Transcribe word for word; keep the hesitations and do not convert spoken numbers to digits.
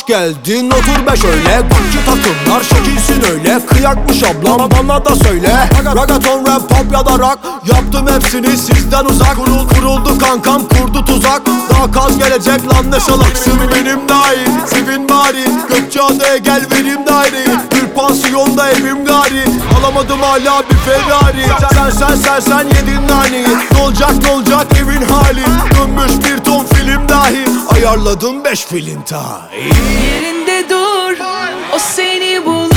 hoş geldin, otur be şöyle. Gucci takımlar şekilsin öyle. Kıyakmış ablam, bana da söyle. Ragaton, rap, pop ya da rock, yaptım hepsini sizden uzak. Kurul, kuruldu kankam, kurdu tuzak. Daha kaz gelecek lan ne salaksın. Benim dahil, sevin bari. Gökçeada'ya gel verim daireyi. Bir pansiyonda evim gari. Alamadım hala bir Ferrari. Sen sen sen sen yedin naneyi. Ne olacak ne olacak evin hali. Dönmüş bir ton film dahi. Ayarladım beş filinta. Yerinde dur, o seni bulur.